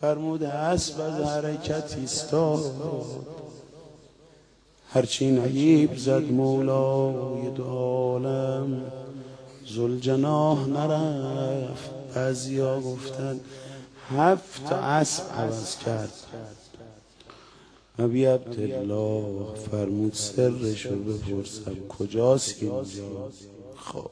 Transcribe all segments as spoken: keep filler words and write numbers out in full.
فرمود اسب از حرکت ایستاد، هرچی نهیب زد مولای دو عالم، ذوالجناح نرفت. بعضیا گفتن هفت اسب عوض کرد. نبی عبدالله فرمود سرش رو بپرسم کجاست اینجا؟ خب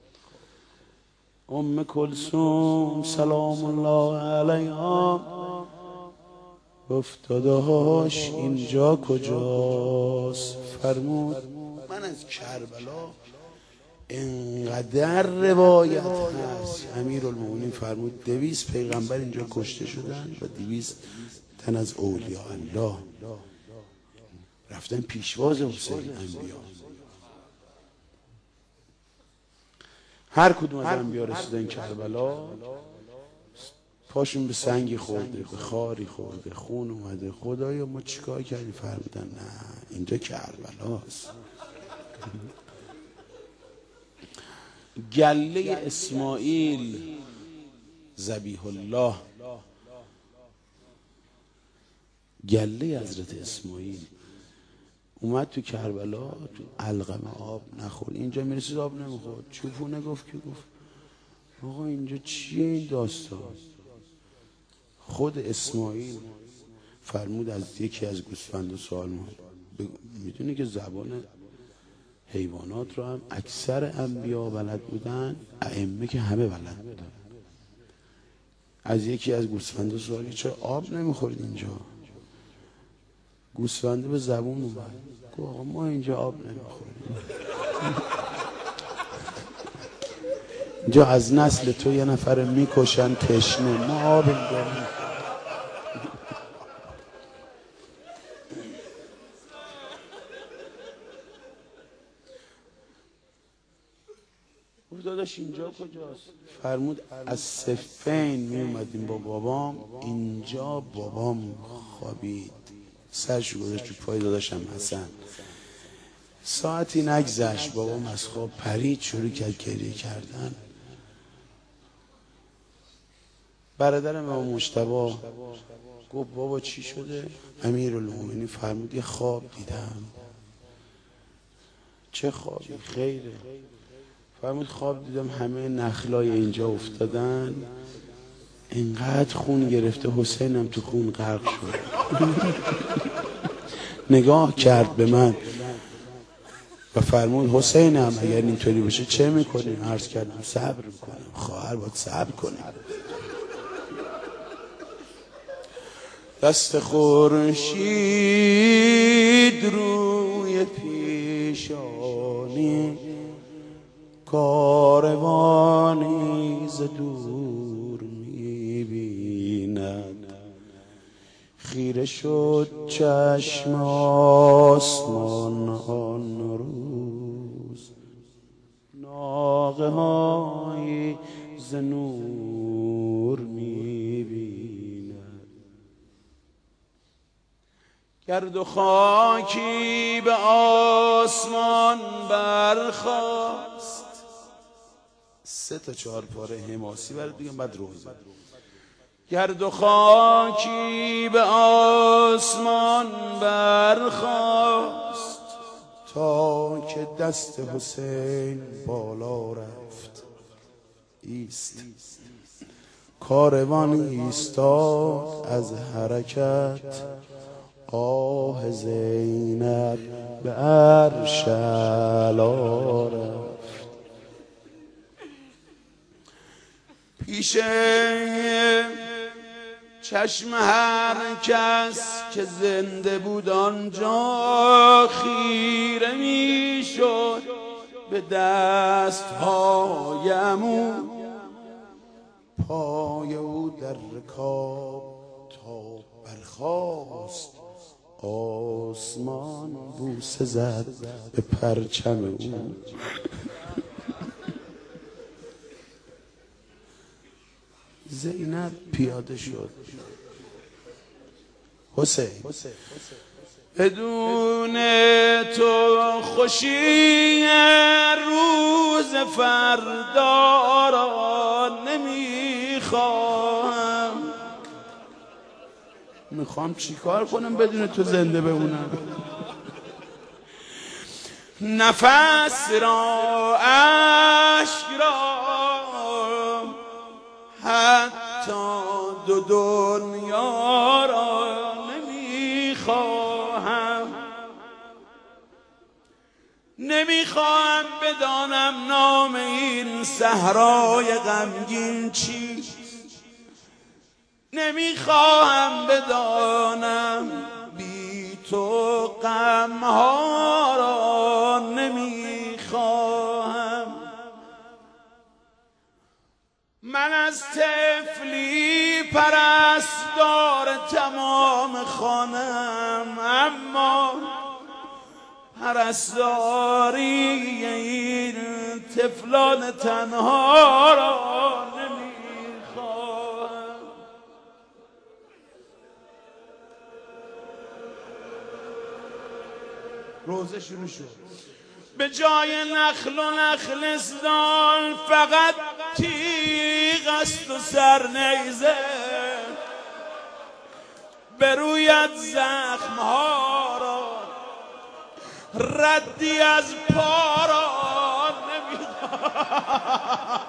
ام کلثوم سلام الله علیها گفت داداش اینجا کجاست؟ فرمود من از کربلا انقدر روایت هست. امیرالمومنین فرمود دویست پیغمبر اینجا کشته شدن و دویست تن از اولیاء الله رفتن پیشواز حسین انبیا. هر کدوم از انبیا رسیدن کربلا پاشون به سنگی خورده، به خاری خورده، خون اومده. خدایا ما چیکار کردیم؟ فرمودن نه اینجا کربلاست. گله اسماعیل ذبیح الله، گله حضرت اسماعیل اومد تو کربلا، تو علقمه آب نخورد. اینجا میرسید آب نمیخورد. چوپونه گفت که گفت آقا اینجا چیه این داستان؟ خود اسماعیل فرمود از یکی از گوسفند سوال مورد. میدونی که زبان حیوانات رو هم اکثر انبیا بلد بودن، ائمه که همه بلد بودن. از یکی از گوسفند سوالی چرا آب نمیخورید اینجا؟ گوسفنده به زبون اومد گفت آقا ما اینجا آب نمیخوریم. اینجا از نسل تو یه نفر میکشن تشنه، ما آب اینجا نمیخوریم. داداش اینجا کجاست؟ فرمود از صفین می اومدیم با بابام، اینجا بابام خوابید، سرش گذاشت تو پای داداشم حسن. ساعتی نگذشت بابام از خواب پرید، شروع کرد گریه کردن. برادرم امام مجتبی گفت بابا چی شده؟ امیرالمومنین فرمود یه خواب دیدم. چه خوابی؟ خیره. فرمود خواب دیدم همه نخلای اینجا افتادن، اینقدر خون گرفته حسینم تو خون غرق شد. نگاه کرد به من و فرمود حسینم اگر اینطوری باشه چه میکنی؟ عرض کردم صبر میکنم. خواهر باید صبر کنی. دست خورشید روی پیشانی، کاروانی ز دور میبیند. خیره شد چشم آسمان آن روز، ناقه های ز نور میبیند. گرد و خاکی به آسمان برخاست. سه تا چهار پاره حماسی برای دیگه بعد روزه. گرد و خاکی به آسمان برخاست تا که دست حسین بالا رفت. ایست کاروان ایستاد از حرکت، آه زینب به عرش اعلی رفت. پیش چشم هر کس که زنده بود آنجا خیره می شد به دستهای عمو. پای او در رکاب تا برخاست، آسمان بوسه زد به پرچم او. زینب پیاده شد. حسین بدون تو خوشی روز فردا را نمیخواهم. میخوام چیکار کنم بدون تو زنده بمونم؟ نفس را اشک را حتی دو دنیا را نمیخواهم، نمیخواهم بدانم نام این صحرای غمگین چیست، نمیخواهم بدانم بی تو غمها را نمیخواهم. من از طفلی پرستار تمام خانم، اما پرستاری این طفلان تنها را نمیخواهم. روزه شروع شد. به جای نخل و نخلستان فقط تیغ است و سرنیزه، به رویت زخمها را ردی از پا را نمیخواهم.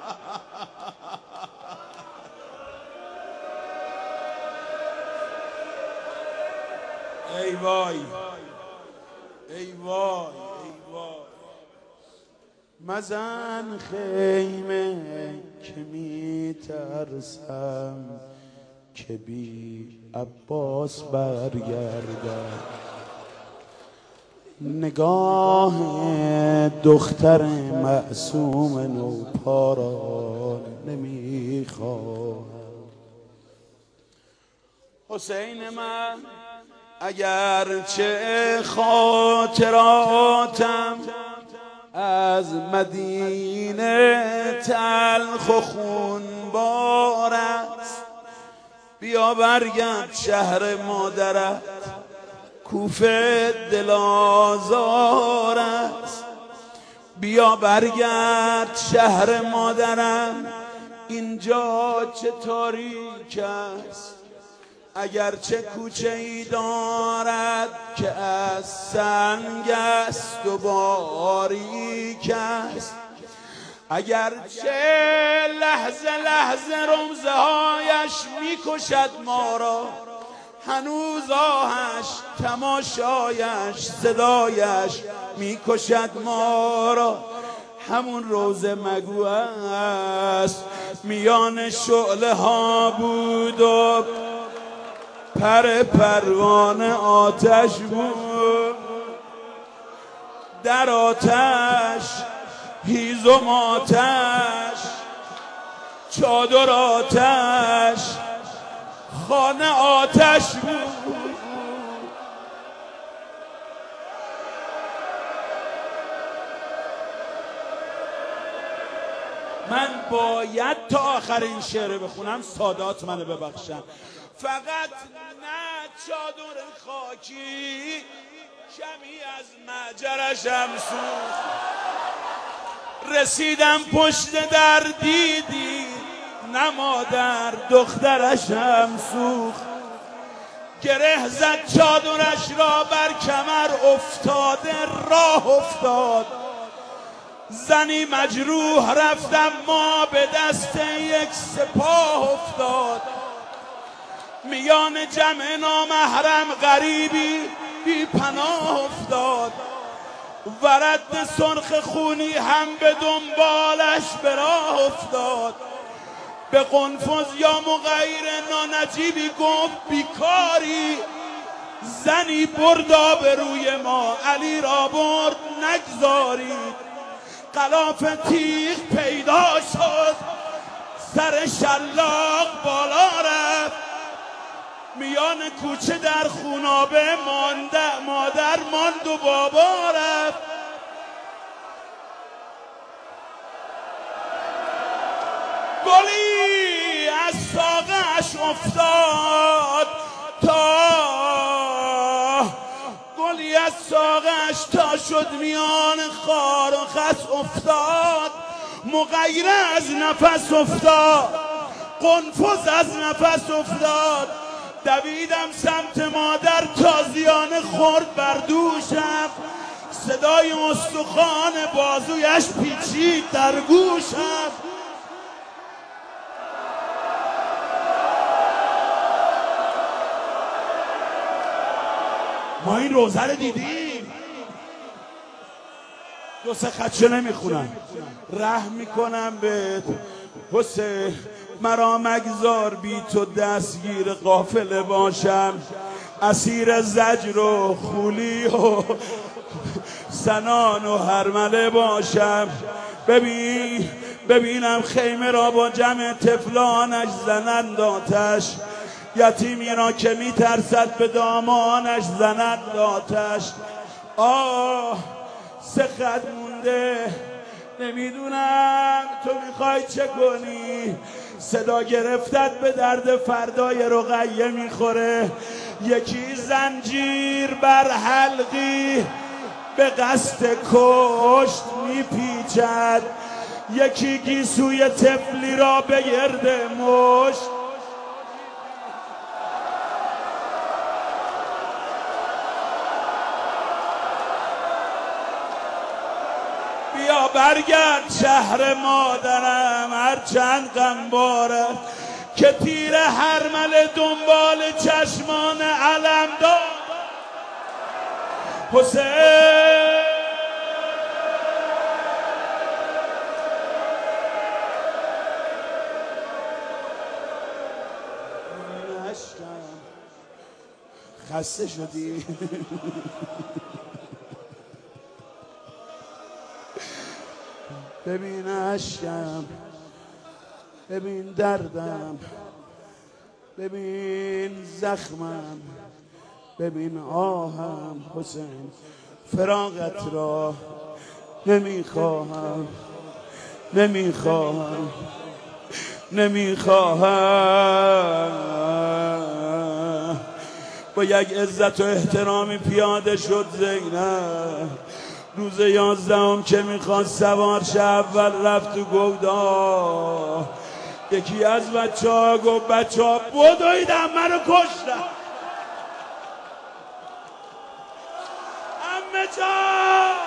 ای وای ای وای ای وای، مزن خیمه که میترسم که بی عباس برگردم. نگاه دختر معصوم نوپا را نمیخواهم. حسین من اگرچه خاطراتم از مدینه تلخ و خونبار است، بیا برگرد شهر مادرت کوفه دل آزار است، بیا برگرد شهر مادرم اینجا چه تاریک است. اگرچه کوچه ای دارد که از سنگ است و باریک است، اگرچه لحظه لحظه رمزه هایش میکشد ما را، هنوز آهش تماشایش صدایش میکشد ما را. همون روزه مگو است میان شعله ها بود و پر پروانه آتش بود، در آتش هیزم آتش، چادر آتش، خانه آتش بود. من باید تا آخرین شعر بخونم، سادات منو ببخشن. فقط نه چادر خاکی کمی از معجرشم سوخت، رسیدم پشت در دیدی نه مادر دخترشم سوخت، گره زد چادرش را بر کمر افتاده راه افتاد، زنی مجروح رفتم ما به دست یک سپاه افتاد، میان جمع نامحرم غریبی بی پناه افتاد، ورد سرخ خونی هم به دنبالش به راه افتاد، به قنفذ یا مغیر نانجیبی گفت بیکاری، زنی بردا به روی ما علی را برد نگذارید، غلاف تیغ پیدا شد سر شلاق بالا رفت، میان کوچه در خونابه مانده مادر ماند و بابا رفت. گلی از ساقه‌اش افتاد تا گلی از ساقه‌اش تا شد میان خار و خس افتاد، مغیره از نفس افتاد، قنفذ از نفس افتاد، دویدم سمت مادر، تازیانه خورد بر دوشم، صدای استخوان بازویش پیچید در گوشم. ما این روزه رو دیدیم. دو سه خطشه نمیخونم، رحم میکنم بهت حسین، مرا مگذار بی تو دستگیر قافله باشم، اسیر زجر و خولی و سنان و هرمله باشم. ببین ببینم خیمه را با جمع طفلانش زنند آتش، یتیمی را که میترسد به دامانش زنند آتش. آه سه خط مونده، نمیدونم تو میخوای چه کنی. صدا گرفتت به درد فردای رقیه میخوره. یکی زنجیر بر حلقی به قصد کشت میپیچد، یکی گیسوی طفلی را به گرد مشت. بیا برگرد شهر مادرم، هرچند غمباره که تیر هرمله دنبال چشمان علم دار. حسین خسته شدی؟ ببین اشکم، ببین دردم، ببین زخمم، ببین آهم. حسین فراقت را نمیخواهم، نمیخواهم، نمیخواهم. با یک عزت و احترامی پیاده شد زینب. روز یازدهم که میخواست سوار شه، اول رفت تو گودا. یکی از بچه ها گفت بچه ها بدویدم منو کشتم. امه جان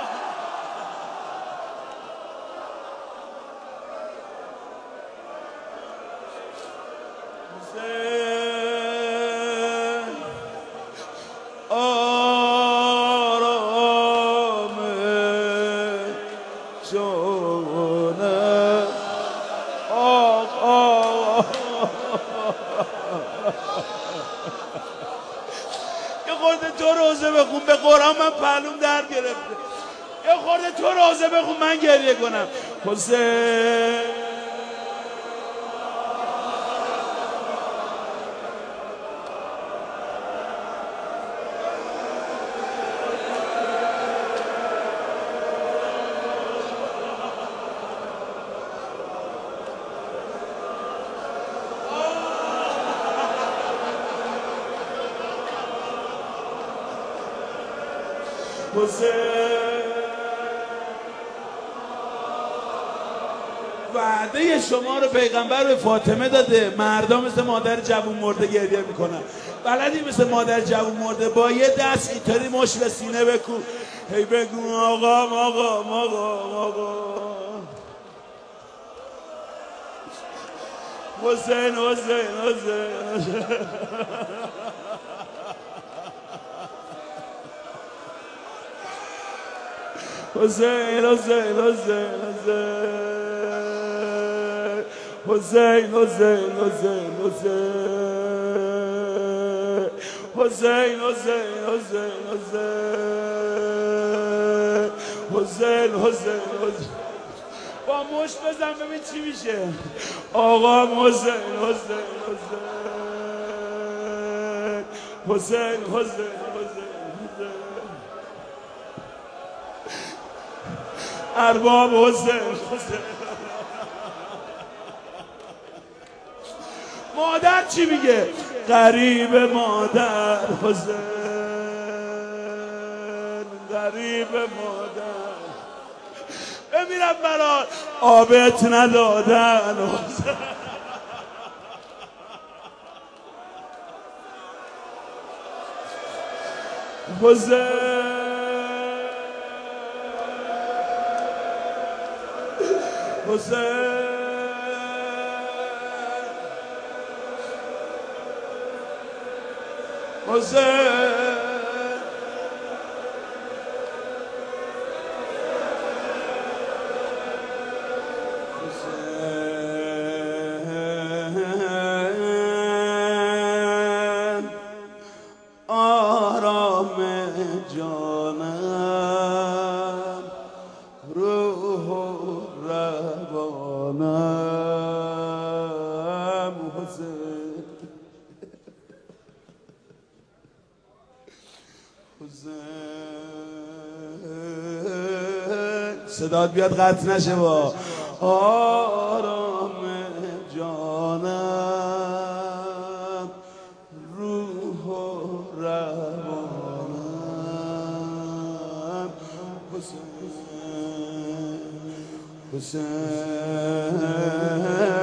یه خورده تو روزه بخون، به قرآن من پهلوم در گرفته. یه خورده تو روزه بخون من گریه کنم. حسین وعده شما رو پیغمبر به فاطمه داده. مردا مثل مادر جوون مرده گریه میکنن. بلدی مثل مادر جوون مرده با یه دست اینطوری مش به سینه بکو، هی بگو آقا آقا آقا آقا حسین حسین حسین حسین حسین حسین حسین حسین حسین حسین حسین حسین حسین حسین حسین با مشت بزن ببین چی میشه. آقا حسین حسین حسین حسین حسین ارباب حسین حسین. مادر چی میگه؟ غریب مادر حسین، غریب مادر. بمیرم برات آبت ندادن حسین. حسین حسین حسین آرام جانم روح و روانم حسین حسین صدات بیاد قطع نشه با آرام جانم روح و روانم حسین حسین